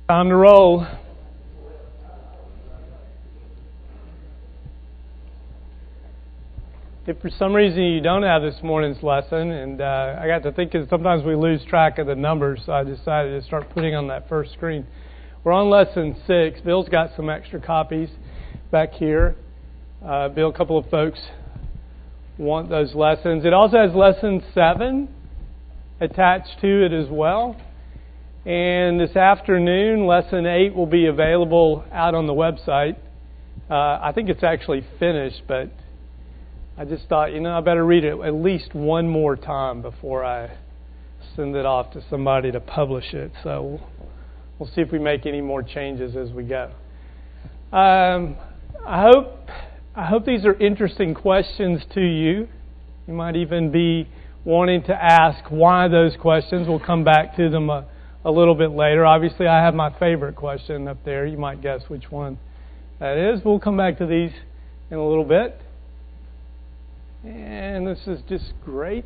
Time to roll. If for some reason you don't have this morning's lesson, and I got to thinking sometimes we lose track of the numbers, so I decided to start putting on that first screen. We're on lesson 6. Bill's got some extra copies back here. Bill, a couple of folks want those lessons. It also has lesson 7 attached to it as well. And this afternoon, lesson 8 will be available out on the website. I think it's actually finished, but I just thought, I better read it at least one more time before I send it off to somebody to publish it. So we'll see if we make any more changes as we go. I hope these are interesting questions to you. You might even be wanting to ask why those questions. We'll come back to them a little bit later. Obviously, I have my favorite question up there. You might guess which one that is. We'll come back to these in a little bit. And this is just great.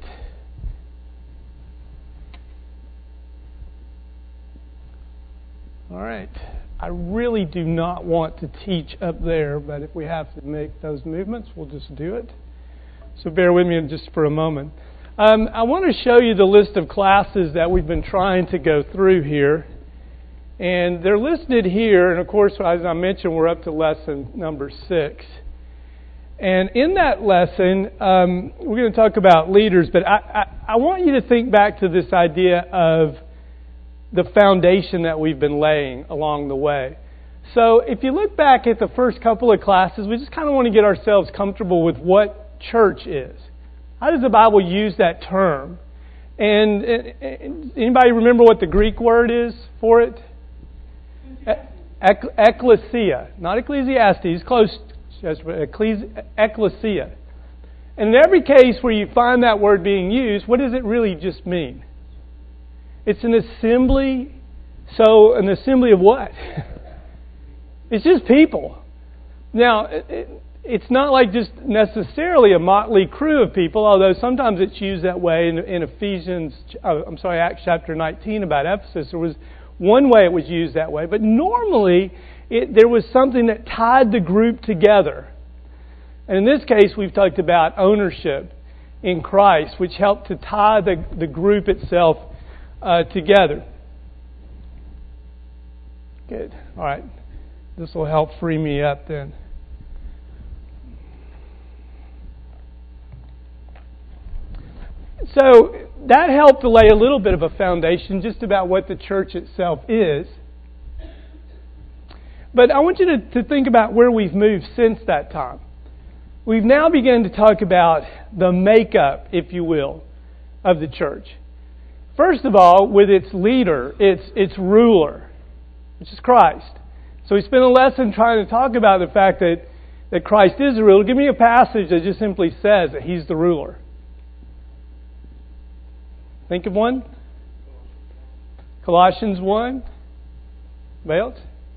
All right. I really do not want to teach up there, but if we have to make those movements, we'll just do it. So bear with me just for a moment. I want to show you the list of classes that we've been trying to go through here. And they're listed here. And of course, as I mentioned, we're up to lesson number 6. And in that lesson, we're going to talk about leaders. But I want you to think back to this idea of the foundation that we've been laying along the way. So if you look back at the first couple of classes, we just kind of want to get ourselves comfortable with what church is. How does the Bible use that term? And anybody remember what the Greek word is for it? Ecclesia. Not Ecclesiastes, close. Ecclesia. And in every case where you find that word being used, what does it really just mean? It's an assembly. So an assembly of what? It's just people. Now, it's not like just necessarily a motley crew of people, although sometimes it's used that way in Acts chapter 19 about Ephesus. There was one way it was used that way, but normally there was something that tied the group together. And in this case, we've talked about ownership in Christ, which helped to tie the group itself together. Good. All right. This will help free me up then. So that helped to lay a little bit of a foundation just about what the church itself is. But I want you to think about where we've moved since that time. We've now begun to talk about the makeup, if you will, of the church. First of all, with its leader, its ruler, which is Christ. So we spent a lesson trying to talk about the fact that Christ is the ruler. Give me a passage that just simply says that He's the ruler. Think of one. Colossians 1. Belt.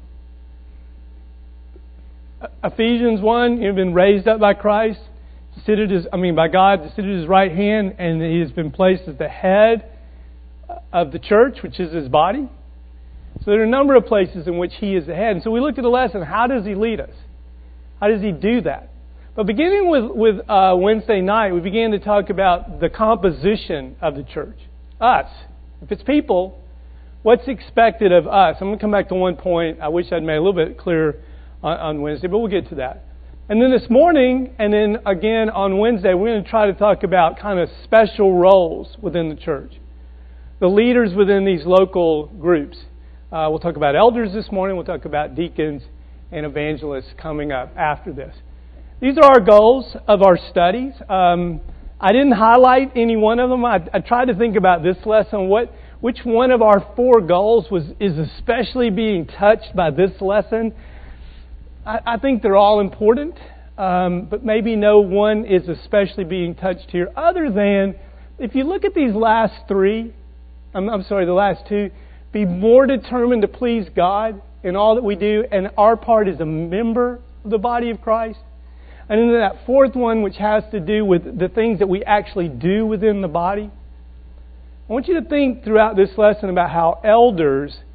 Ephesians 1. You've been raised up by Christ, by God, seated at His right hand, and He has been placed as the head of the church, which is His body. So there are a number of places in which He is the head. And so we looked at the lesson. How does He lead us? How does He do that? But beginning with Wednesday night, we began to talk about the composition of the church. Us. If it's people, what's expected of us? I'm going to come back to one point I wish I'd made a little bit clearer on Wednesday, but we'll get to that. And then this morning, and then again on Wednesday, we're going to try to talk about kind of special roles within the church. The leaders within these local groups. We'll talk about elders this morning. We'll talk about deacons and evangelists coming up after this. These are our goals of our studies. I didn't highlight any one of them. I tried to think about this lesson. Which one of our 4 goals is especially being touched by this lesson? I think they're all important, but maybe no one is especially being touched here. Other than, if you look at these last 3, the last 2, be more determined to please God in all that we do, and our part is a member of the body of Christ. And then that 4th one, which has to do with the things that we actually do within the body. I want you to think throughout this lesson about how elders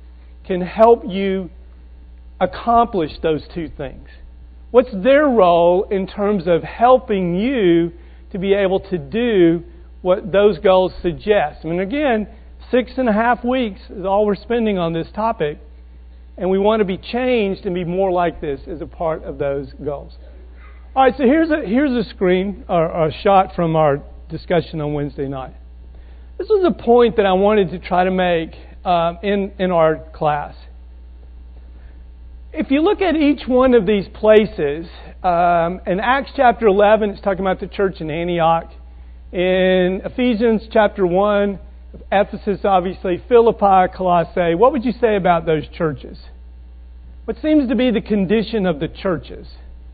can help you accomplish those two things? What's their role in terms of helping you to be able to do what those goals suggest? I mean, again, 6.5 weeks is all we're spending on this topic, and we want to be changed and be more like this as a part of those goals. All right, so here's a screen or a shot from our discussion on Wednesday night. This was a point that I wanted to try to make in our class. If you look at each one of these places, in Acts chapter 11, it's talking about the church in Antioch. In Ephesians chapter 1, Ephesus, obviously, Philippi, Colossae. What would you say about those churches? What seems to be the condition of the churches?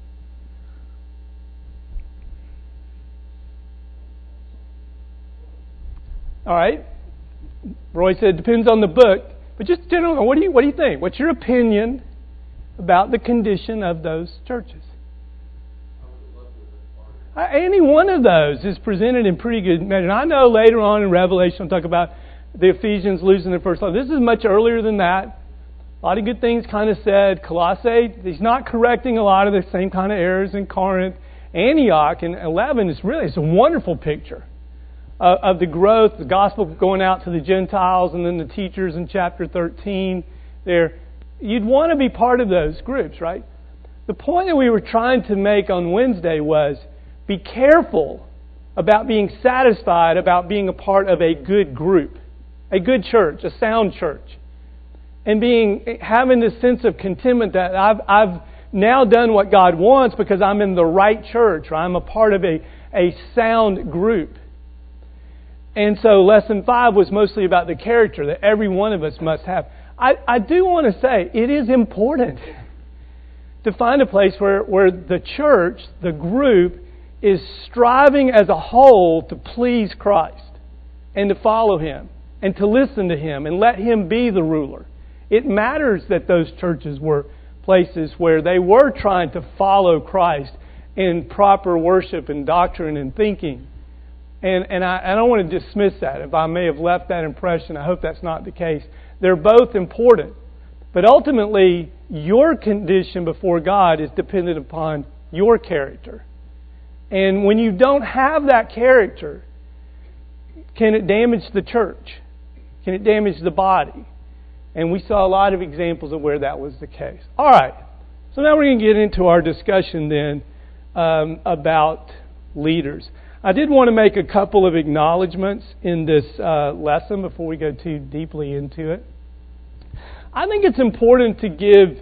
All right. Roy said it depends on the book. But just generally, what do you think? What's your opinion about the condition of those churches? Any one of those is presented in pretty good measure. And I know later on in Revelation we'll talk about the Ephesians losing their first love. This is much earlier than that. A lot of good things kind of said. Colossae, he's not correcting a lot of the same kind of errors in Corinth. Antioch in 11 it's a wonderful picture of the growth, the gospel going out to the Gentiles, and then the teachers in chapter 13 there. You'd want to be part of those groups, right? The point that we were trying to make on Wednesday was be careful about being satisfied about being a part of a good group, a good church, a sound church, and having this sense of contentment that I've now done what God wants because I'm in the right church or I'm a part of a sound group. And so lesson 5 was mostly about the character that every one of us must have. I do want to say it is important to find a place where the church, the group, is striving as a whole to please Christ and to follow Him and to listen to Him and let Him be the ruler. It matters that those churches were places where they were trying to follow Christ in proper worship and doctrine and thinking. And I don't want to dismiss that. If I may have left that impression, I hope that's not the case. They're both important. But ultimately, your condition before God is dependent upon your character. And when you don't have that character, can it damage the church? Can it damage the body? And we saw a lot of examples of where that was the case. All right. So now we're going to get into our discussion then about leaders. I did want to make a couple of acknowledgments in this lesson before we go too deeply into it. I think it's important to give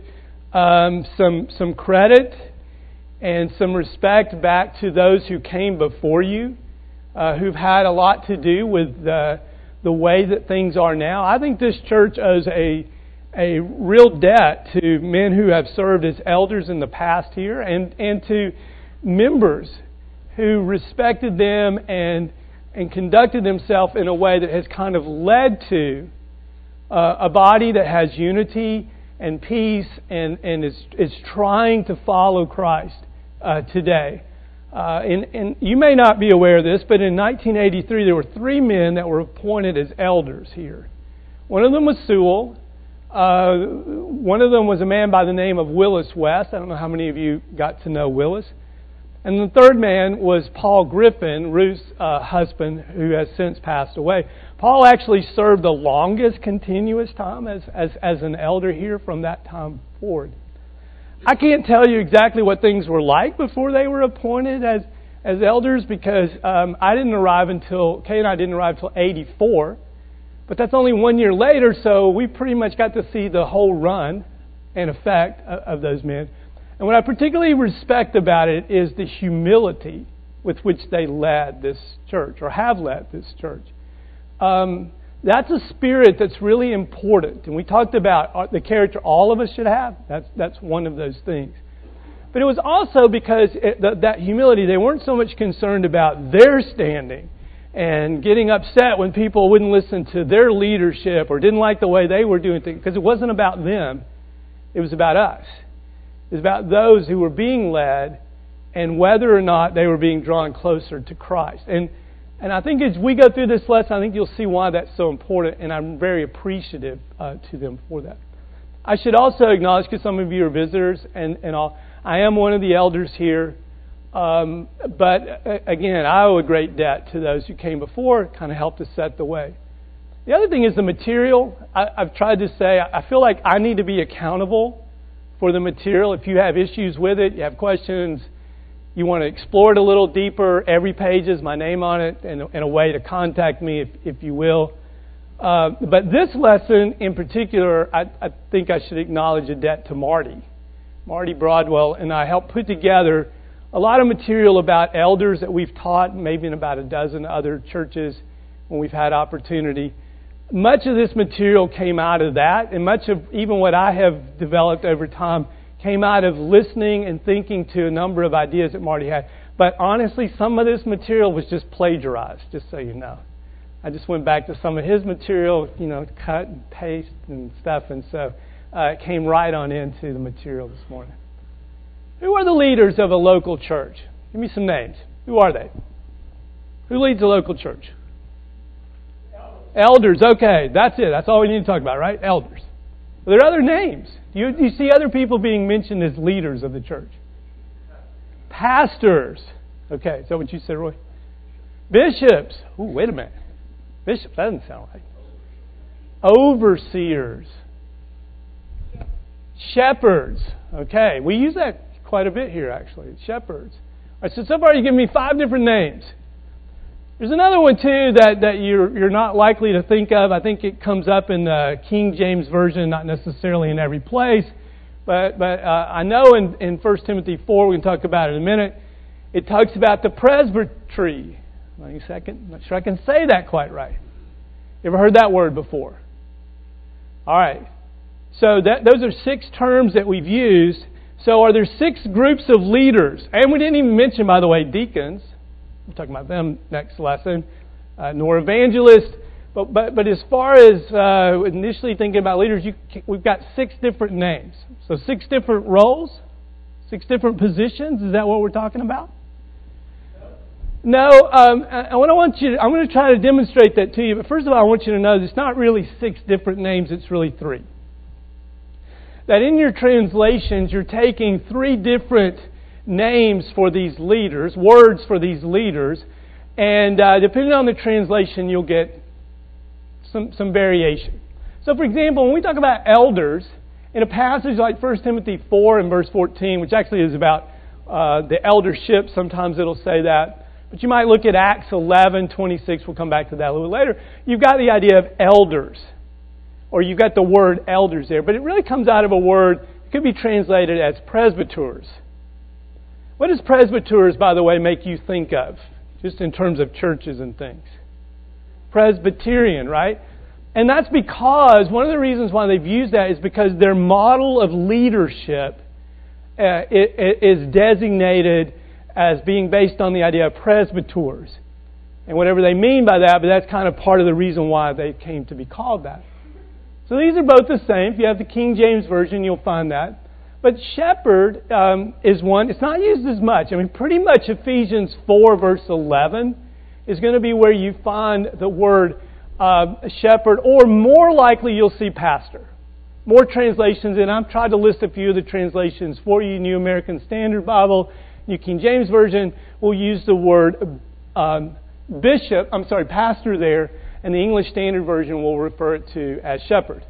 some credit and some respect back to those who came before you, who've had a lot to do with the way that things are now. I think this church owes a real debt to men who have served as elders in the past here and to members who respected them and conducted themselves in a way that has kind of led to a body that has unity and peace and is trying to follow Christ today. And you may not be aware of this, but in 1983 there were 3 men that were appointed as elders here. One of them was Sewell. One of them was a man by the name of Willis West. I don't know how many of you got to know Willis. And the third man was Paul Griffin, Ruth's husband, who has since passed away. Paul actually served the longest continuous time as an elder here from that time forward. I can't tell you exactly what things were like before they were appointed as elders because Kay and I didn't arrive until 84. But that's only 1 year later, so we pretty much got to see the whole run and effect of those men. And what I particularly respect about it is the humility with which they led this church, or have led this church. That's a spirit that's really important. And we talked about the character all of us should have. That's one of those things. But it was also because that humility, they weren't so much concerned about their standing and getting upset when people wouldn't listen to their leadership or didn't like the way they were doing things, because it wasn't about them. It was about us. It was about those who were being led and whether or not they were being drawn closer to Christ. And I think as we go through this lesson, I think you'll see why that's so important, and I'm very appreciative to them for that. I should also acknowledge, because some of you are visitors and all, I am one of the elders here. But again, I owe a great debt to those who came before, kind of helped to set the way. The other thing is the material. I've tried to say, I feel like I need to be accountable for the material. If you have issues with it, you have questions, you want to explore it a little deeper, every page is my name on it and a way to contact me, if you will. But this lesson in particular, I think I should acknowledge a debt to Marty. Marty Broadwell and I helped put together a lot of material about elders that we've taught, maybe in about a dozen other churches when we've had opportunity. Much of this material came out of that, and much of even what I have developed over time came out of listening and thinking to a number of ideas that Marty had. But honestly, some of this material was just plagiarized, just so you know. I just went back to some of his material, cut and paste and stuff, and so it came right on into the material this morning. Who are the leaders of a local church? Give me some names. Who are they? Who leads a local church? Elders. Okay, that's it. That's all we need to talk about, right? Elders. Are there other names? Do you see other people being mentioned as leaders of the church? Pastors. Okay, is that what you said, Roy? Bishops. Ooh, wait a minute. Bishops, that doesn't sound right. Overseers. Shepherds. Okay, we use that quite a bit here, actually. Shepherds. All right, so far you've given me 5 different names. There's another one, too, that you're not likely to think of. I think it comes up in the King James Version, not necessarily in every place. But I know in 1 Timothy 4, we can talk about it in a minute, it talks about the presbytery. Wait a second. I'm not sure I can say that quite right. You ever heard that word before? All right. So those are 6 terms that we've used. So are there 6 groups of leaders? And we didn't even mention, by the way, deacons. We're talking about them next lesson. Nor evangelists. But as far as initially thinking about leaders, we've got 6 different names. So 6 different roles, 6 different positions. Is that what we're talking about? No. I'm going to try to demonstrate that to you. But first of all, I want you to know that it's not really 6 different names. It's really 3. That in your translations, you're taking 3 different names for these leaders, words for these leaders, and depending on the translation, you'll get some variation. So, for example, when we talk about elders, in a passage like 1 Timothy 4 and verse 14, which actually is about the eldership, sometimes it'll say that, but you might look at Acts 11:26, we'll come back to that a little later, you've got the idea of elders. Or you've got the word elders there. But it really comes out of a word, it could be translated as presbyters. What does presbyters, by the way, make you think of? Just in terms of churches and things. Presbyterian, right? And that's because, one of the reasons why they've used that is because their model of leadership is designated as being based on the idea of presbyters. And whatever they mean by that, but that's kind of part of the reason why they came to be called that. So these are both the same. If you have the King James Version, you'll find that. But shepherd is one. It's not used as much. I mean, pretty much Ephesians 4 verse 11 is going to be where you find the word shepherd, or more likely you'll see pastor. More translations, and I've tried to list a few of the translations for you. New American Standard Bible, New King James Version will use the word pastor there. And the English Standard Version will refer it to as shepherd.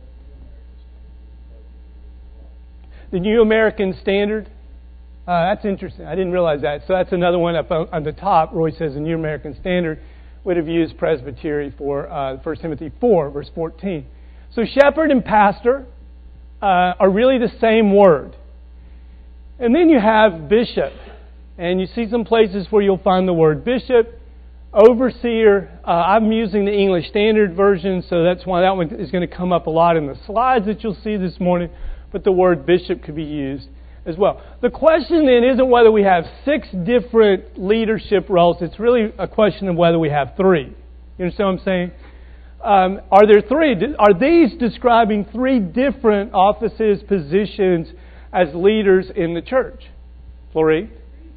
The New American Standard, that's interesting. I didn't realize that. So that's another one up on the top. Roy says the New American Standard would have used presbytery for 1 Timothy 4, verse 14. So shepherd and pastor are really the same word. And then you have bishop. And you see some places where you'll find the word bishop. Overseer, I'm using the English Standard Version, so that's why that one is going to come up a lot in the slides that you'll see this morning, but the word bishop could be used as well. The question then isn't whether we have 6 different leadership roles, it's really a question of whether we have 3. You understand what I'm saying? Are there 3? Are these describing 3 different offices, positions as leaders in the church? Florrie?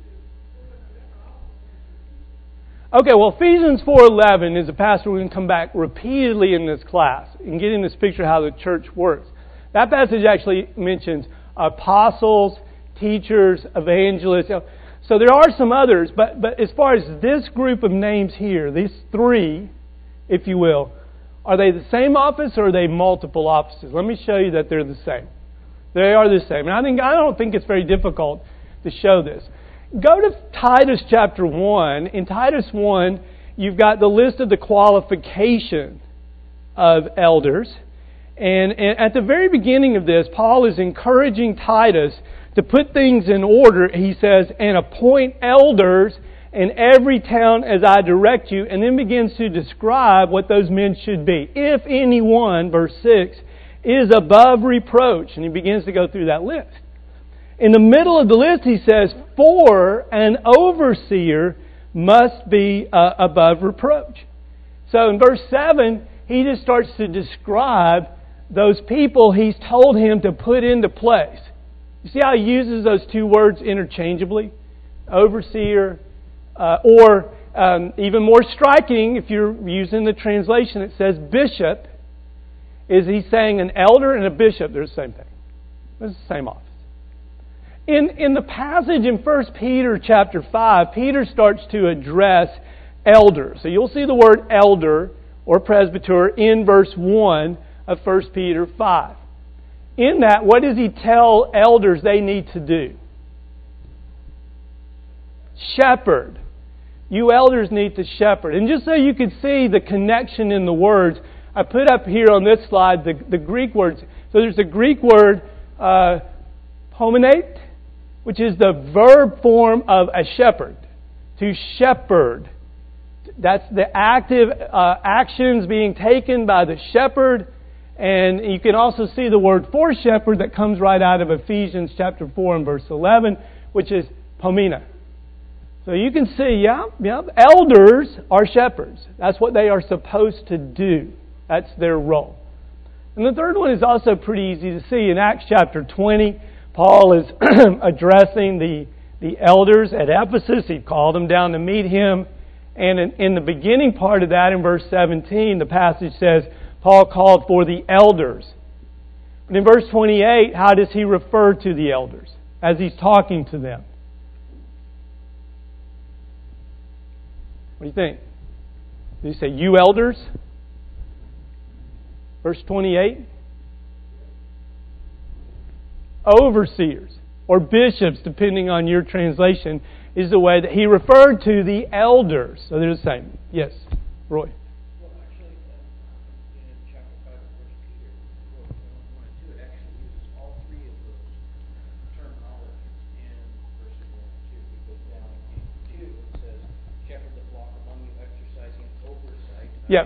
Okay, well, Ephesians 4:11 is a passage we're going to come back repeatedly in this class in getting this picture of how the church works. That passage actually mentions apostles, teachers, evangelists. So there are some others, but as far as this group of names here, these three, if you will, are they the same office or are they multiple offices? Let me show you that they're the same. They are the same. And I don't think it's very difficult to show this. Go to Titus chapter 1. In Titus 1, you've got the list of the qualification of elders. And at the very beginning of this, Paul is encouraging Titus to put things in order. He says, and appoint elders in every town as I direct you, and then begins to describe what those men should be. If anyone, verse 6, is above reproach, and he begins to go through that list. In the middle of the list, he says, for an overseer must be above reproach. So in verse 7, he just starts to describe those people he's told him to put into place. You see how he uses those two words interchangeably? Overseer, or even more striking, if you're using the translation, it says bishop. Is he saying an elder and a bishop? They're the same thing. It's the same office. In the passage in 1 Peter chapter 5, Peter starts to address elders. So you'll see the word elder or presbyter in verse 1 of 1 Peter 5. In that, what does he tell elders they need to do? Shepherd. You elders need to shepherd. And just so you can see the connection in the words, I put up here on this slide the Greek words. So there's a Greek word, pomenate, which is the verb form of a shepherd. To shepherd. That's the active actions being taken by the shepherd. And you can also see the word for shepherd that comes right out of Ephesians chapter 4 and verse 11, which is pomena. So you can see, elders are shepherds. That's what they are supposed to do. That's their role. And the third one is also pretty easy to see. In Acts chapter 20, Paul is addressing the elders at Ephesus. He called them down to meet him. And in the beginning part of that, in verse 17, the passage says, Paul called for the elders. But in verse 28, how does he refer to the elders as he's talking to them? What do you think? Did he say, you elders? Verse 28. Overseers or bishops, depending on your translation, is the way that he referred to the elders. So they're the same. Yes, Roy. Well, actually, in chapter 5 of 1 Peter, 1 and 2, it actually uses all three of those terminologies in verses 1 and 2. It goes down in 2, it says, shepherd the flock among you, exercising oversight. Yep.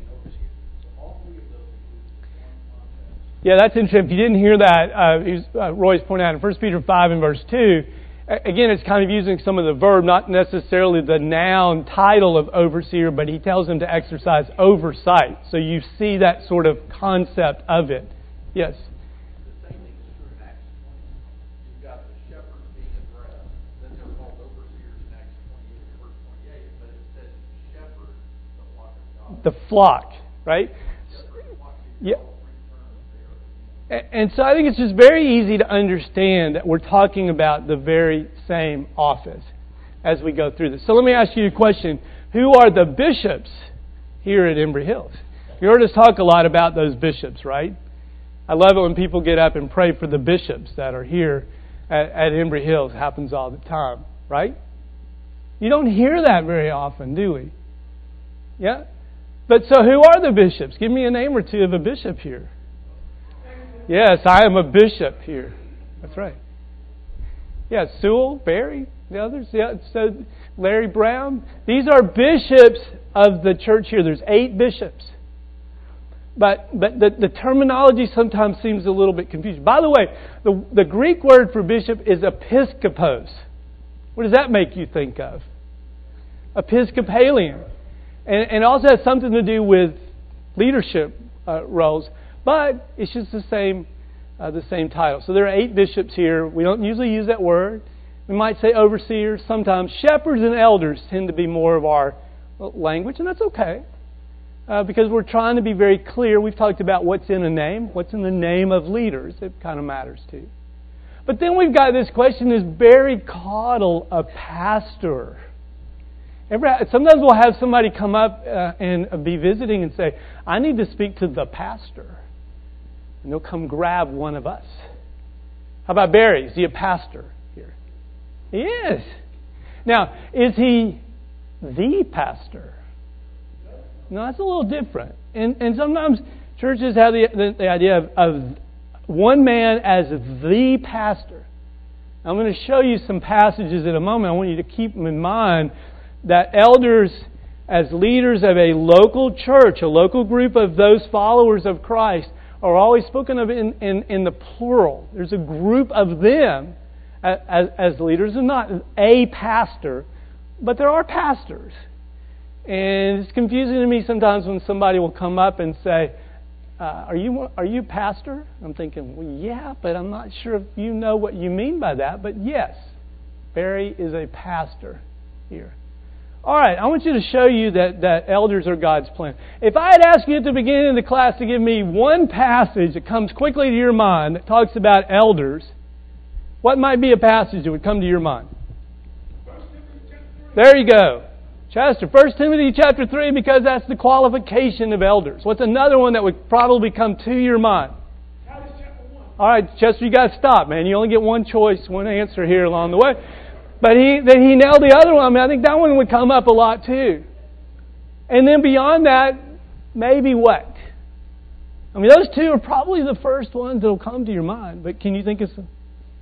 Yeah, that's interesting. If you didn't hear that, Roy's pointing out in 1 Peter 5 and verse 2, again, it's kind of using some of the verb, not necessarily the noun title of overseer, but he tells them to exercise oversight. So you see that sort of concept of it. Yes? The same thing is true in Acts 20. You've got the shepherds being addressed, then they're called overseers in Acts 28, verse 28, but it says shepherd the flock of God. The flock, right? Yeah. And so I think it's just very easy to understand that we're talking about the very same office as we go through this. So let me ask you a question. Who are the bishops here at Embry Hills? You heard us talk a lot about those bishops, right? I love it when people get up and pray for the bishops that are here at Embry Hills. It happens all the time, right? You don't hear that very often, do we? Yeah? But so who are the bishops? Give me a name or two of a bishop here. Yes, I am a bishop here. That's right. Yeah, Sewell, Barry, the others. Yeah, so Larry Brown. These are bishops of the church here. There's 8 bishops. But the terminology sometimes seems a little bit confusing. By the way, the Greek word for bishop is episkopos. What does that make you think of? Episcopalian. And also has something to do with leadership roles. But it's just the same title. So there are 8 bishops here. We don't usually use that word. We might say overseers. Sometimes shepherds and elders tend to be more of our language, and that's okay. because we're trying to be very clear. We've talked about what's in a name. What's in the name of leaders? It kind of matters too. But then we've got this question, is Barry Caudle a pastor? Sometimes we'll have somebody come up and be visiting and say, I need to speak to the pastor. And they'll come grab one of us. How about Barry? Is he a pastor here? He is. Now, is he the pastor? No, that's a little different. And sometimes churches have the idea of one man as the pastor. I'm going to show you some passages in a moment. I want you to keep them in mind, that elders as leaders of a local church, a local group of those followers of Christ, are always spoken of in the plural. There's a group of them as leaders, and not a pastor, but there are pastors. And it's confusing to me sometimes when somebody will come up and say, are you a pastor? I'm thinking, well, yeah, but I'm not sure if you know what you mean by that. But yes, Barry is a pastor here. All right, I want you to show you that elders are God's plan. If I had asked you at the beginning of the class to give me one passage that comes quickly to your mind that talks about elders, what might be a passage that would come to your mind? There you go. Chester, 1 Timothy chapter 3, because that's the qualification of elders. What's another one that would probably come to your mind? All right, Chester, you got to stop, man. You only get one choice, one answer here along the way. But he nailed the other one. I mean, I think that one would come up a lot too. And then beyond that, maybe what? I mean, those two are probably the first ones that will come to your mind. But can you think of some?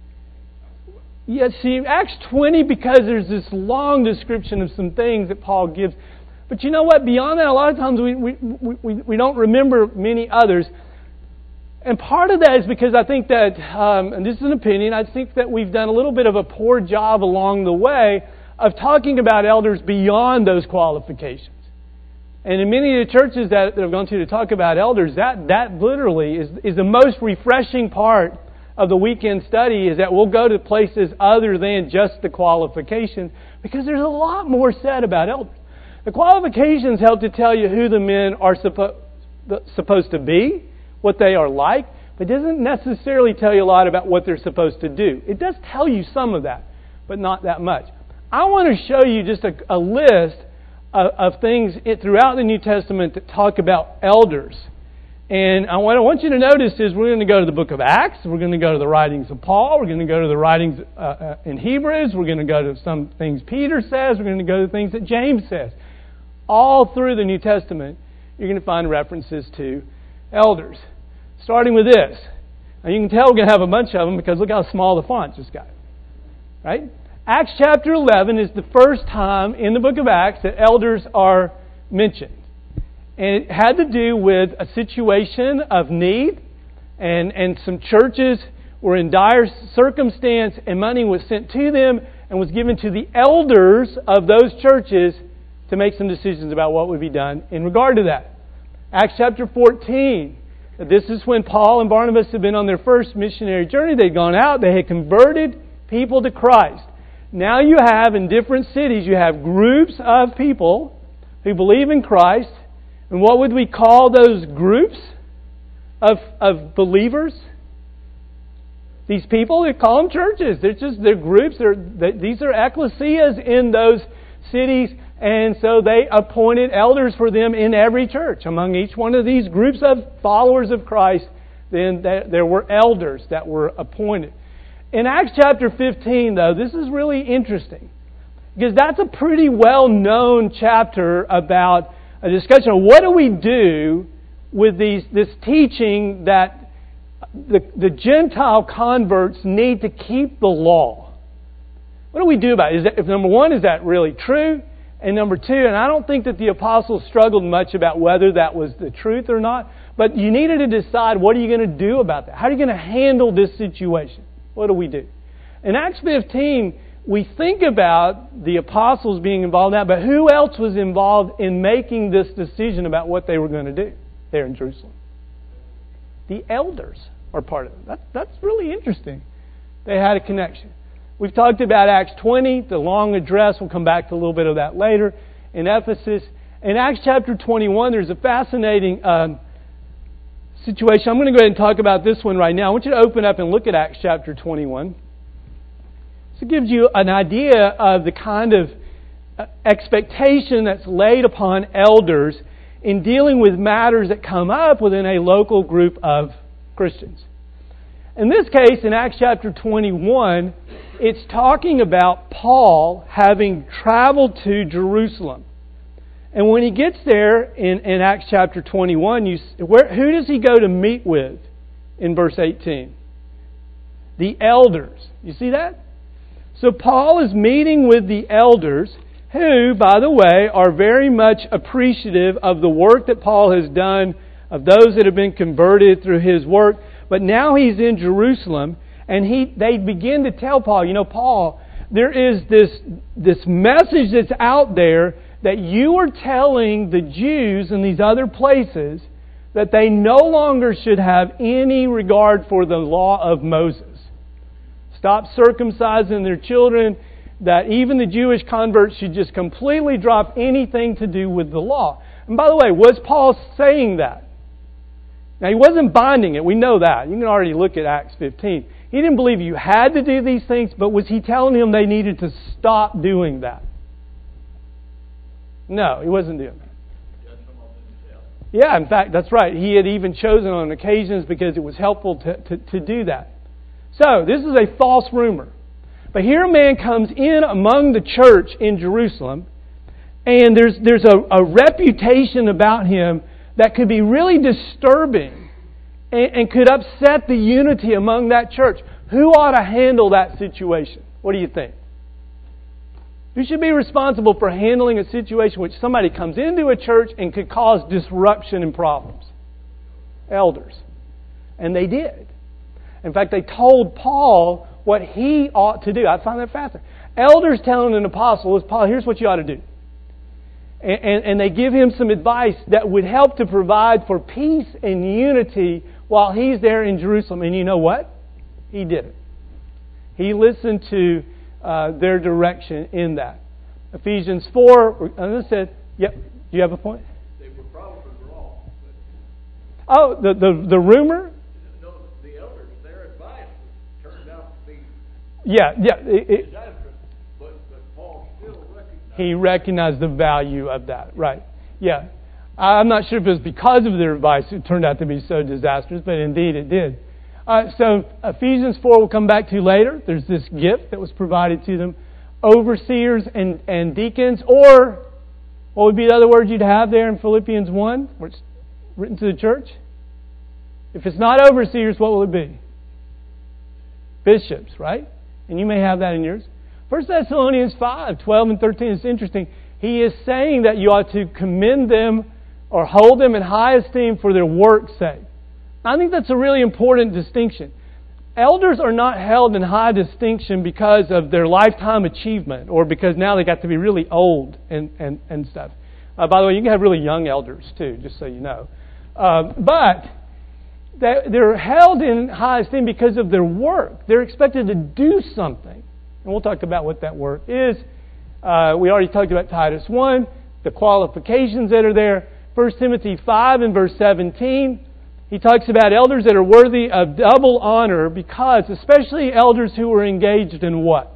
Yeah, see, Acts 20, because there's this long description of some things that Paul gives. But you know what? Beyond that, a lot of times we don't remember many others. And part of that is because I think that, and this is an opinion, I think that we've done a little bit of a poor job along the way of talking about elders beyond those qualifications. And in many of the churches that I've gone to talk about elders, that literally is the most refreshing part of the weekend study, is that we'll go to places other than just the qualifications, because there's a lot more said about elders. The qualifications help to tell you who the men are supposed to be, what they are like, but it doesn't necessarily tell you a lot about what they're supposed to do. It does tell you some of that, but not that much. I want to show you just a list of things throughout the New Testament that talk about elders. And what I want you to notice is we're going to go to the book of Acts, we're going to go to the writings of Paul, we're going to go to the writings in Hebrews, we're going to go to some things Peter says, we're going to go to things that James says. All through the New Testament, you're going to find references to elders. Starting with this. Now you can tell we're going to have a bunch of them because look how small the font just got. Right? Acts chapter 11 is the first time in the book of Acts that elders are mentioned. And it had to do with a situation of need, and some churches were in dire circumstance, and money was sent to them and was given to the elders of those churches to make some decisions about what would be done in regard to that. Acts chapter 14. This is when Paul and Barnabas had been on their first missionary journey. They'd gone out. They had converted people to Christ. Now you have, in different cities, you have groups of people who believe in Christ. And what would we call those groups of believers? These people, they call them churches. They're groups. These are ecclesias in those cities. And so they appointed elders for them in every church. Among each one of these groups of followers of Christ, then there were elders that were appointed. In Acts chapter 15, though, this is really interesting, because that's a pretty well-known chapter about a discussion of what do we do with this teaching that the Gentile converts need to keep the law. What do we do about it? If number one, is that really true? And number two, and I don't think that the apostles struggled much about whether that was the truth or not, but you needed to decide, what are you going to do about that? How are you going to handle this situation? What do we do? In Acts 15, we think about the apostles being involved in that, but who else was involved in making this decision about what they were going to do there in Jerusalem? The elders are part of it. That's really interesting. They had a connection. We've talked about Acts 20, the long address. We'll come back to a little bit of that later in Ephesus. In Acts chapter 21, there's a fascinating situation. I'm going to go ahead and talk about this one right now. I want you to open up and look at Acts chapter 21. So it gives you an idea of the kind of expectation that's laid upon elders in dealing with matters that come up within a local group of Christians. In this case, in Acts chapter 21, it's talking about Paul having traveled to Jerusalem. And when he gets there in Acts chapter 21, who does he go to meet with in verse 18? The elders. You see that? So Paul is meeting with the elders who, by the way, are very much appreciative of the work that Paul has done, of those that have been converted through his work. But now he's in Jerusalem, and they begin to tell Paul, Paul, there is this message that's out there that you are telling the Jews in these other places that they no longer should have any regard for the law of Moses. Stop circumcising their children, that even the Jewish converts should just completely drop anything to do with the law. And by the way, was Paul saying that? Now, he wasn't binding it. We know that. You can already look at Acts 15. He didn't believe you had to do these things, but was he telling them they needed to stop doing that? No, he wasn't doing that. Yeah, in fact, that's right. He had even chosen on occasions because it was helpful to do that. So, this is a false rumor. But here a man comes in among the church in Jerusalem, and there's a reputation about him that could be really disturbing and could upset the unity among that church. Who ought to handle that situation? What do you think? Who should be responsible for handling a situation which somebody comes into a church and could cause disruption and problems? Elders. And they did. In fact, they told Paul what he ought to do. I find that fascinating. Elders telling an apostle, Paul, here's what you ought to do. And they give him some advice that would help to provide for peace and unity while he's there in Jerusalem. And you know what? He did it. He listened to their direction in that. Ephesians 4, as I said, yep, do you have a point? They were probably wrong. Oh, the rumor? No, the elders, their advice turned out to be disastrous, but Paul still recognized. He recognized the value of that, right. Yeah. I'm not sure if it was because of their advice it turned out to be so disastrous, but indeed it did. So Ephesians 4 we'll come back to later. There's this gift that was provided to them. Overseers and deacons, or what would be the other word you'd have there in Philippians 1, where it's written to the church? If it's not overseers, what will it be? Bishops, right? And you may have that in yours. 1 Thessalonians 5, 12 and 13 is interesting. He is saying that you ought to commend them or hold them in high esteem for their work's sake. I think that's a really important distinction. Elders are not held in high distinction because of their lifetime achievement or because now they got to be really old and stuff. By the way, you can have really young elders too, just so you know. But they're held in high esteem because of their work. They're expected to do something. And we'll talk about what that work is. We already talked about Titus 1, the qualifications that are there. 1 Timothy 5 and verse 17. He talks about elders that are worthy of double honor because, especially elders who are engaged in what?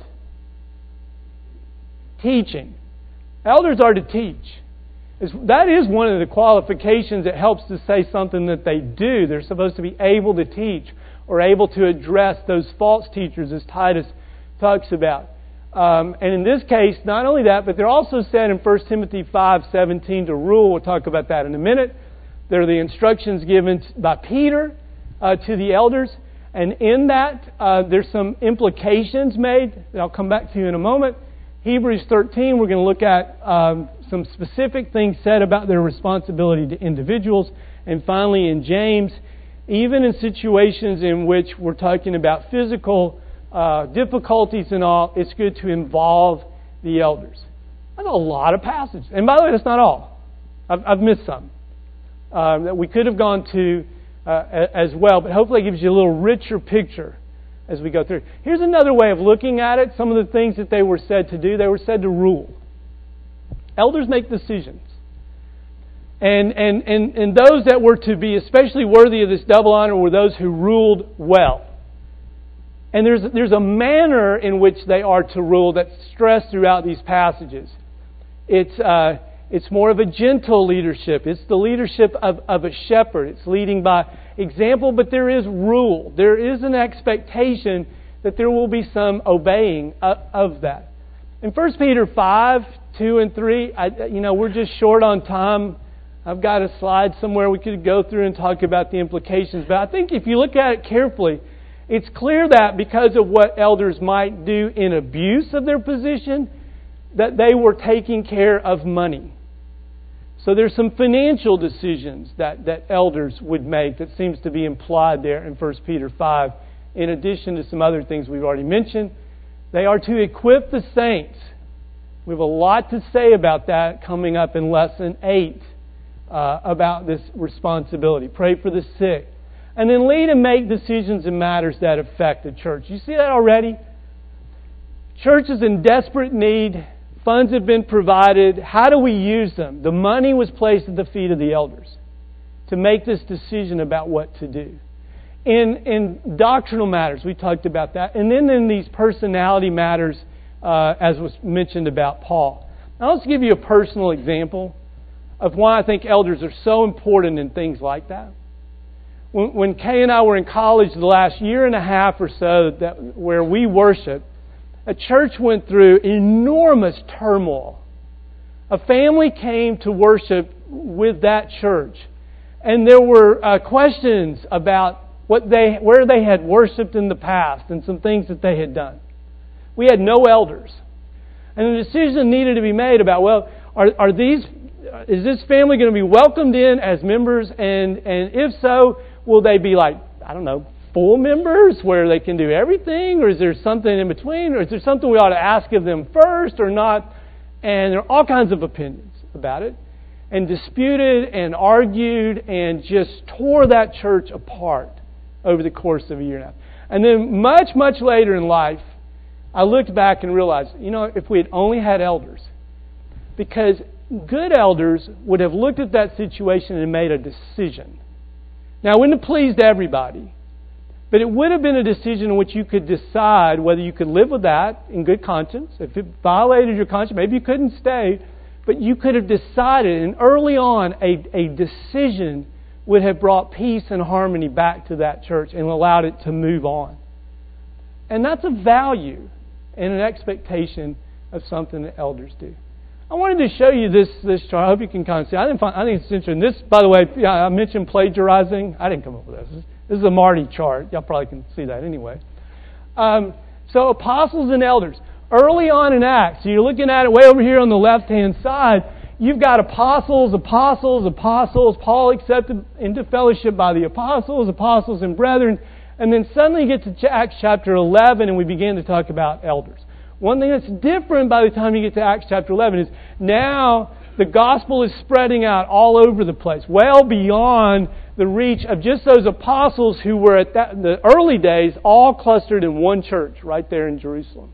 Teaching. Elders are to teach. That is one of the qualifications that helps to say something that they do. They're supposed to be able to teach or able to address those false teachers, as Titus talks about. And in this case, not only that, but they're also said in 1 Timothy 5:17 to rule. We'll talk about that in a minute. There are the instructions given by Peter to the elders. And in that, there's some implications made that I'll come back to in a moment. Hebrews 13, we're going to look at some specific things said about their responsibility to individuals. And finally, in James, even in situations in which we're talking about physical difficulties and all, it's good to involve the elders. That's a lot of passages. And by the way, that's not all. I've missed some that we could have gone to as well, but hopefully it gives you a little richer picture as we go through. Here's another way of looking at it. Some of the things that they were said to do, they were said to rule. Elders make decisions. And those that were to be especially worthy of this double honor were those who ruled well. And there's a manner in which they are to rule that's stressed throughout these passages. It's more of a gentle leadership. It's the leadership of a shepherd. It's leading by example, but there is rule. There is an expectation that there will be some obeying of that. In 1 Peter 5, 2 and 3, we're just short on time. I've got a slide somewhere we could go through and talk about the implications. But I think if you look at it carefully, it's clear that because of what elders might do in abuse of their position, that they were taking care of money. So there's some financial decisions that elders would make that seems to be implied there in 1 Peter 5. In addition to some other things we've already mentioned, they are to equip the saints. We have a lot to say about that coming up in Lesson 8 about this responsibility. Pray for the sick. And then lead and make decisions in matters that affect the church. You see that already? Church is in desperate need. Funds have been provided. How do we use them? The money was placed at the feet of the elders to make this decision about what to do. In doctrinal matters, we talked about that. And then in these personality matters, as was mentioned about Paul. Now let's give you a personal example of why I think elders are so important in things like that. When Kay and I were in college the last year and a half or so where we worshiped, a church went through enormous turmoil. A family came to worship with that church. And there were questions about where they had worshipped in the past and some things that they had done. We had no elders. And a decision needed to be made about, is this family going to be welcomed in as members? And if so, will they be full members where they can do everything? Or is there something in between? Or is there something we ought to ask of them first or not? And there are all kinds of opinions about it. And disputed and argued and just tore that church apart over the course of a year and a half. And then much, much later in life, I looked back and realized, if we had only had elders, because good elders would have looked at that situation and made a decision. Now, it wouldn't have pleased everybody, but it would have been a decision in which you could decide whether you could live with that in good conscience. If it violated your conscience, maybe you couldn't stay, but you could have decided, and early on, a decision would have brought peace and harmony back to that church and allowed it to move on. And that's a value and an expectation of something that elders do. I wanted to show you this chart. I hope you can kind of see. I think it's interesting. This, by the way, I mentioned plagiarizing. I didn't come up with this. This is a Marty chart. Y'all probably can see that anyway. So apostles and elders. Early on in Acts, so you're looking at it way over here on the left-hand side, you've got apostles. Paul accepted into fellowship by the apostles and brethren. And then suddenly you get to Acts chapter 11 and we begin to talk about elders. One thing that's different by the time you get to Acts chapter 11 is now the gospel is spreading out all over the place, well beyond the reach of just those apostles who were at the early days all clustered in one church right there in Jerusalem.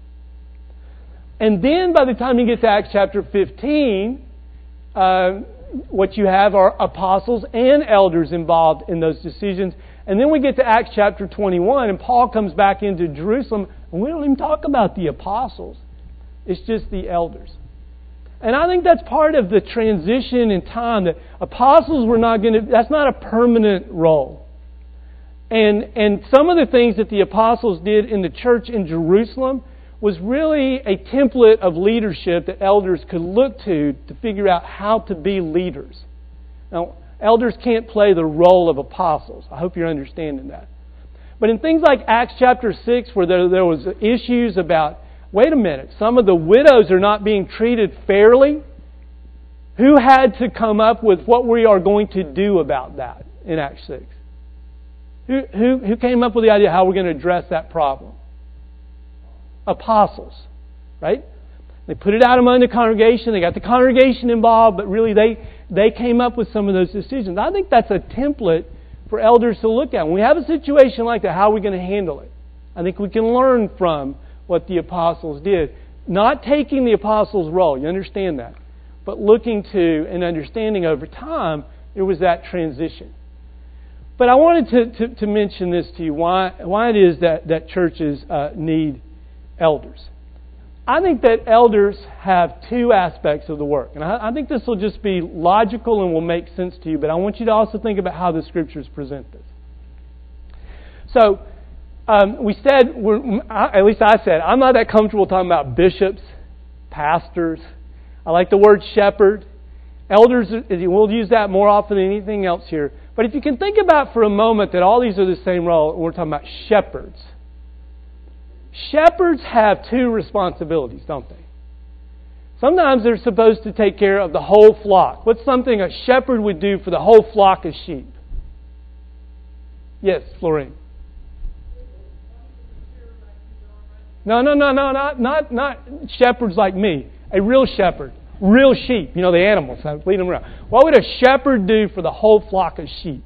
And then by the time you get to Acts chapter 15, what you have are apostles and elders involved in those decisions. And then we get to Acts chapter 21, and Paul comes back into Jerusalem, and we don't even talk about the apostles. It's just the elders. And I think that's part of the transition in time, that apostles were not going to, that's not a permanent role. And some of the things that the apostles did in the church in Jerusalem was really a template of leadership that elders could look to figure out how to be leaders. Now, elders can't play the role of apostles. I hope you're understanding that. But in things like Acts chapter 6, where there was issues about, wait a minute, some of the widows are not being treated fairly, who had to come up with what we are going to do about that in Acts 6? Who came up with the idea how we're going to address that problem? Apostles, right? They put it out among the congregation. They got the congregation involved, but really they came up with some of those decisions. I think that's a template for elders to look at. When we have a situation like that, how are we going to handle it? I think we can learn from what the apostles did. Not taking the apostles' role. You understand that? but looking to and understanding over time, there was that transition. But I wanted to mention this to you, why it is that churches need elders. I think that elders have two aspects of the work. And I think this will just be logical and will make sense to you, but I want you to also think about how the Scriptures present this. So, we said, at least I said, I'm not that comfortable talking about bishops, pastors. I like the word shepherd. Elders, we'll use that more often than anything else here. But if you can think about for a moment that all these are the same role, we're talking about shepherds. Shepherds have two responsibilities, don't they? Sometimes they're supposed to take care of the whole flock. What's something a shepherd would do for the whole flock of sheep? Yes, Florine. No, not shepherds like me. A real shepherd. Real sheep. The animals. I lead them around. What would a shepherd do for the whole flock of sheep?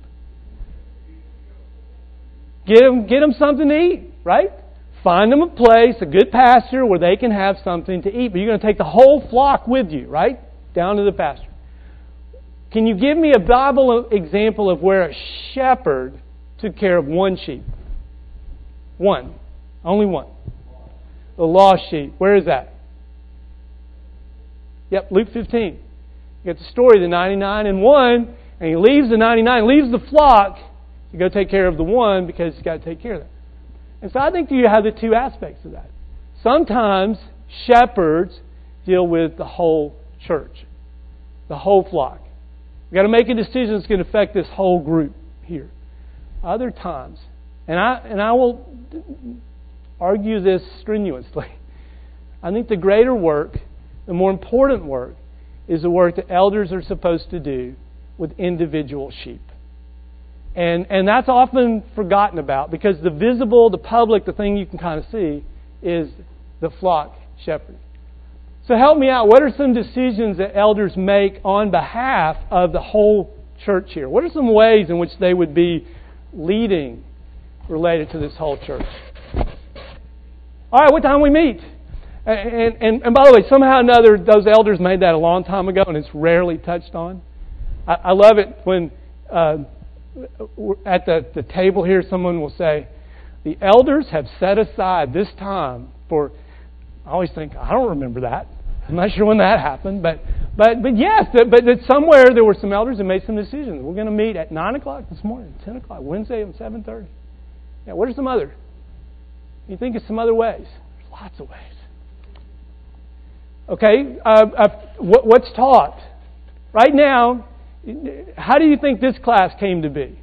Get them something to eat, right? Find them a place, a good pasture where they can have something to eat. But you're going to take the whole flock with you, right? Down to the pasture. Can you give me a Bible example of where a shepherd took care of one sheep? One. Only one. The lost sheep. Where is that? Yep, Luke 15. You got the story, the 99 and 1, and he leaves the 99, leaves the flock to go take care of the one because he's got to take care of that. And so I think you have the two aspects of that. Sometimes shepherds deal with the whole church, the whole flock. We've got to make a decision that's going to affect this whole group here. Other times, and I will argue this strenuously, I think the greater work, the more important work, is the work that elders are supposed to do with individual sheep. And that's often forgotten about because the visible, the public, the thing you can kind of see is the flock shepherd. So help me out. What are some decisions that elders make on behalf of the whole church here? What are some ways in which they would be leading related to this whole church? All right, what time we meet? And by the way, somehow or another, those elders made that a long time ago, and it's rarely touched on. I love it when at the table here, someone will say, the elders have set aside this time for, I always think, I don't remember that. I'm not sure when that happened. But yes, but somewhere there were some elders that made some decisions. We're going to meet at 9 o'clock this morning, 10 o'clock, Wednesday at 7:30. Yeah, what are some other? You think of some other ways? There's lots of ways. Okay, what's taught? Right now, how do you think this class came to be?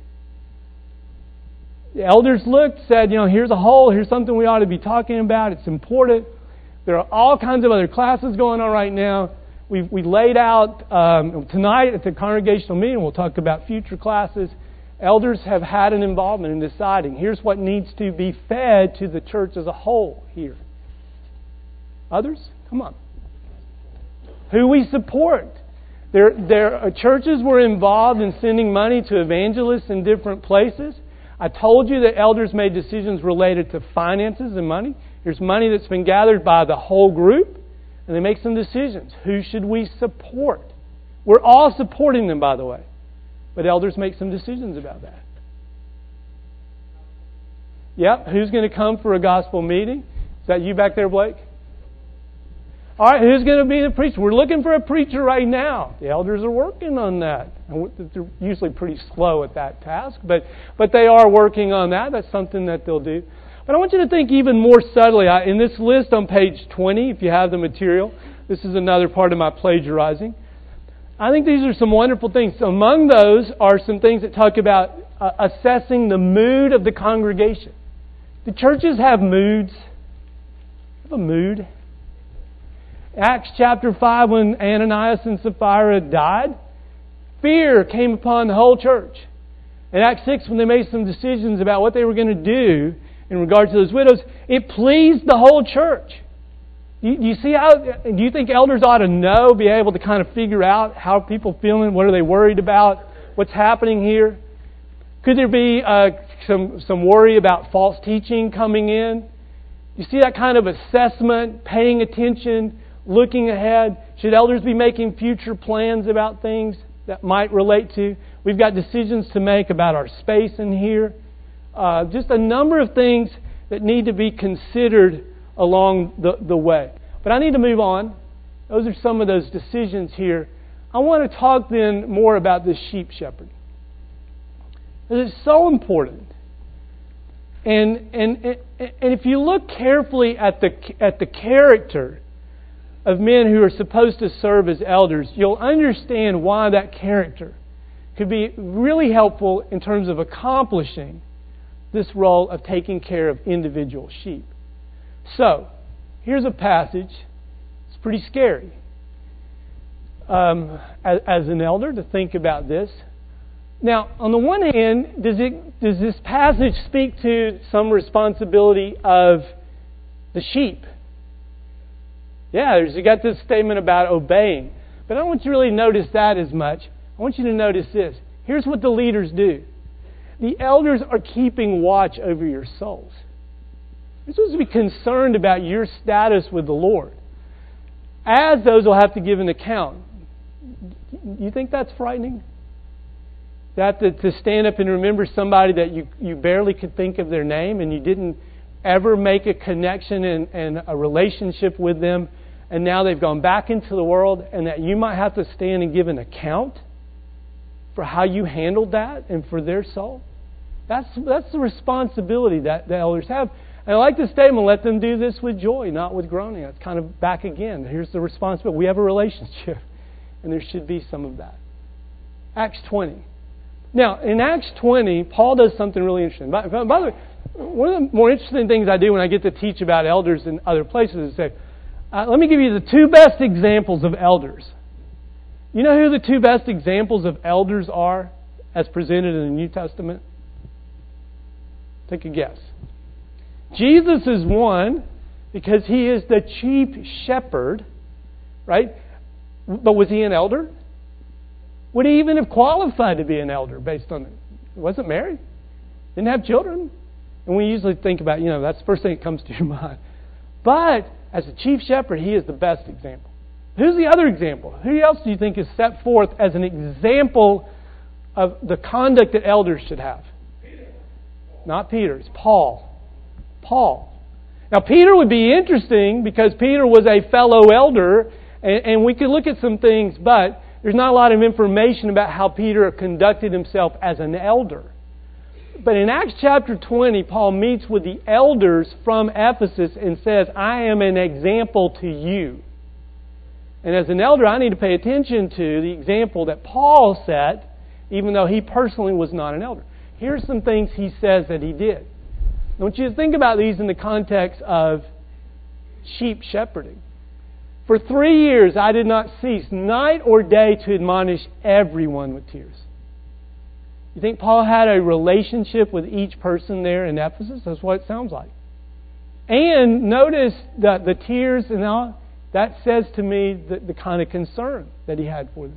The elders looked, said, here's a hole, here's something we ought to be talking about, it's important. There are all kinds of other classes going on right now. We laid out, tonight at the congregational meeting, we'll talk about future classes. Elders have had an involvement in deciding, here's what needs to be fed to the church as a whole here. Others? Come on. Who we support. Churches were involved in sending money to evangelists in different places. I told you that elders made decisions related to finances and money. There's money that's been gathered by the whole group, and they make some decisions. Who should we support? We're all supporting them, by the way. But elders make some decisions about that. Yep, who's going to come for a gospel meeting? Is that you back there, Blake? All right, who's going to be the preacher? We're looking for a preacher right now. The elders are working on that. They're usually pretty slow at that task, but they are working on that. That's something that they'll do. But I want you to think even more subtly. In this list on page 20, if you have the material, this is another part of my plagiarizing. I think these are some wonderful things. So among those are some things that talk about assessing the mood of the congregation. Do churches have moods? Have a mood? Acts chapter 5, when Ananias and Sapphira died, fear came upon the whole church. In Acts 6, when they made some decisions about what they were going to do in regard to those widows, it pleased the whole church. Do you think elders ought to know, be able to kind of figure out how people feeling, what are they worried about, what's happening here? Could there be some worry about false teaching coming in? You see that kind of assessment, paying attention, looking ahead? Should elders be making future plans about things that might relate to? We've got decisions to make about our space in here. Just a number of things that need to be considered along the way. But I need to move on. Those are some of those decisions here. I want to talk then more about this sheep shepherd. It's so important. And if you look carefully at the character of men who are supposed to serve as elders, you'll understand why that character could be really helpful in terms of accomplishing this role of taking care of individual sheep. So, here's a passage. It's pretty scary. As an elder, to think about this. Now, on the one hand, does this passage speak to some responsibility of the sheep? Yeah, you got this statement about obeying. But I don't want you to really notice that as much. I want you to notice this. Here's what the leaders do. The elders are keeping watch over your souls. You're supposed to be concerned about your status with the Lord. As those will have to give an account. You think that's frightening? That to stand up and remember somebody that you barely could think of their name and you didn't ever make a connection and a relationship with them, and now they've gone back into the world, and that you might have to stand and give an account for how you handled that and for their soul. That's the responsibility that the elders have. And I like the statement, let them do this with joy, not with groaning. That's kind of back again. Here's the responsibility. We have a relationship, and there should be some of that. Acts 20. Now, in Acts 20, Paul does something really interesting. By the way, one of the more interesting things I do when I get to teach about elders in other places is say, let me give you the two best examples of elders. You know who the two best examples of elders are as presented in the New Testament? Take a guess. Jesus is one because He is the chief shepherd, right? But was He an elder? Would He even have qualified to be an elder based on it? He wasn't married. Didn't have children. And we usually think about, that's the first thing that comes to your mind. But as a chief shepherd, He is the best example. Who's the other example? Who else do you think is set forth as an example of the conduct that elders should have? Not Peter. It's Paul. Paul. Now, Peter would be interesting because Peter was a fellow elder, and we could look at some things, but there's not a lot of information about how Peter conducted himself as an elder. But in Acts chapter 20, Paul meets with the elders from Ephesus and says, I am an example to you. And as an elder, I need to pay attention to the example that Paul set, even though he personally was not an elder. Here's some things he says that he did. I want you to think about these in the context of sheep shepherding. For 3 years I did not cease night or day to admonish everyone with tears. You think Paul had a relationship with each person there in Ephesus? That's what it sounds like. And notice that the tears and all, that says to me the kind of concern that he had for them.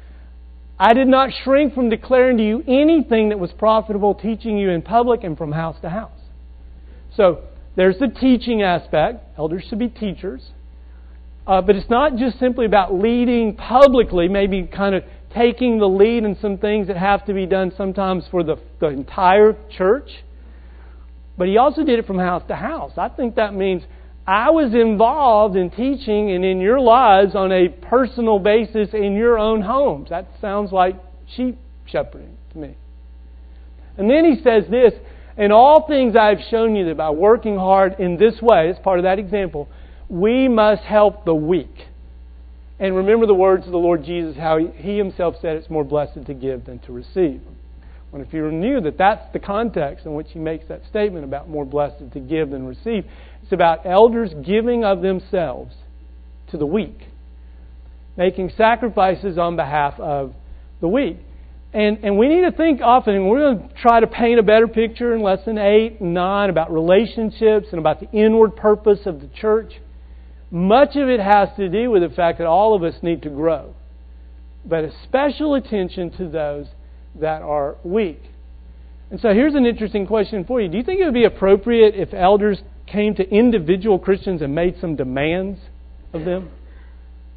I did not shrink from declaring to you anything that was profitable, teaching you in public and from house to house. So there's the teaching aspect. Elders should be teachers. But it's not just simply about leading publicly, maybe kind of taking the lead in some things that have to be done sometimes for the entire church. But he also did it from house to house. I think that means I was involved in teaching and in your lives on a personal basis in your own homes. That sounds like sheep shepherding to me. And then he says this, in all things I have shown you that by working hard in this way, as part of that example, we must help the weak. And remember the words of the Lord Jesus, how He Himself said it's more blessed to give than to receive. And if you knew that that's the context in which He makes that statement about more blessed to give than receive, it's about elders giving of themselves to the weak, making sacrifices on behalf of the weak. And we need to think often, and we're going to try to paint a better picture in Lesson 8 and 9 about relationships and about the inward purpose of the church. Much of it has to do with the fact that all of us need to grow. But a special attention to those that are weak. And so here's an interesting question for you. Do you think it would be appropriate if elders came to individual Christians and made some demands of them?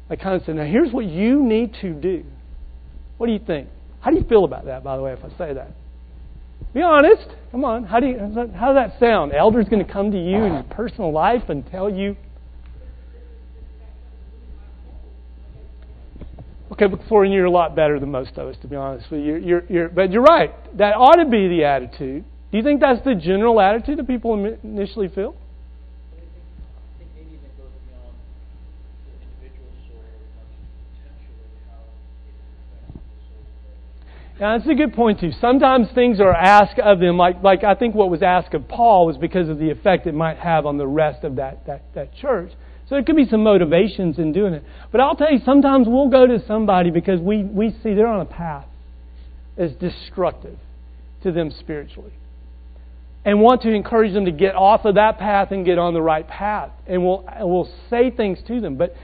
I kind of said, now here's what you need to do. What do you think? How do you feel about that, by the way, if I say that? Be honest. Come on. How does that sound? Elders going to come to you in your personal life and tell you? Okay, but Florian, you're a lot better than most of us, to be honest with you. But you're right. That ought to be the attitude. Do you think that's the general attitude that people initially feel? I think maybe even goes beyond the individual soul as much as potentially how it affects the soul. Yeah, that's a good point too. Sometimes things are asked of them, like I think what was asked of Paul was because of the effect it might have on the rest of that church. So there could be some motivations in doing it. But I'll tell you, sometimes we'll go to somebody because we see they're on a path that's destructive to them spiritually, and want to encourage them to get off of that path and get on the right path. And we'll say things to them. But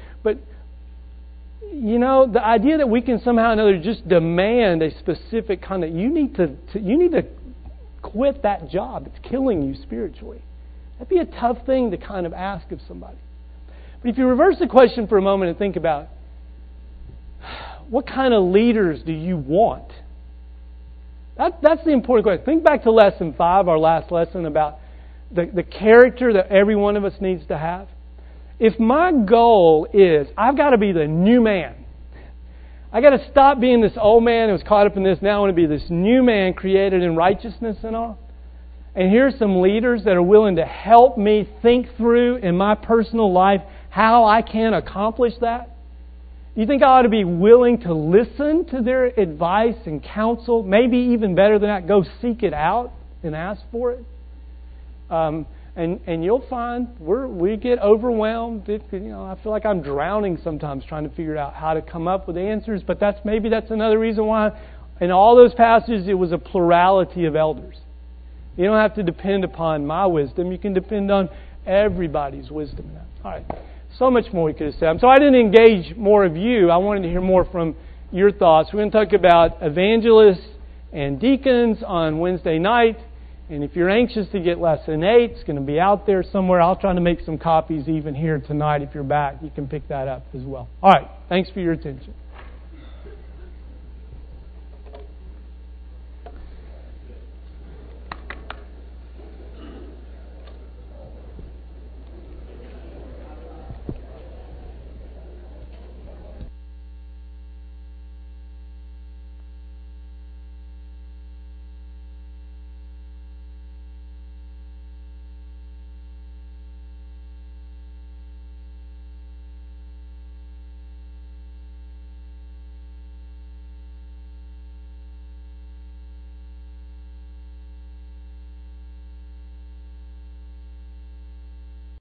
you know, the idea that we can somehow or another just demand a specific kind of, you need to quit that job. It's killing you spiritually. That'd be a tough thing to kind of ask of somebody. But if you reverse the question for a moment and think about, what kind of leaders do you want? That's the important question. Think back to lesson 5, our last lesson, about the character that every one of us needs to have. If my goal is, I've got to be the new man. I've got to stop being this old man who was caught up in this. Now I want to be this new man created in righteousness and all. And here's some leaders that are willing to help me think through in my personal life how I can accomplish that. Do you think I ought to be willing to listen to their advice and counsel? Maybe even better than that, go seek it out and ask for it. And you'll find we get overwhelmed. I feel like I'm drowning sometimes trying to figure out how to come up with answers. But that's another reason why in all those passages it was a plurality of elders. You don't have to depend upon my wisdom. You can depend on everybody's wisdom. All right. So much more we could have said. So I didn't engage more of you. I wanted to hear more from your thoughts. We're going to talk about evangelists and deacons on Wednesday night. And if you're anxious to get Lesson 8, it's going to be out there somewhere. I'll try to make some copies even here tonight. If you're back, you can pick that up as well. All right. Thanks for your attention.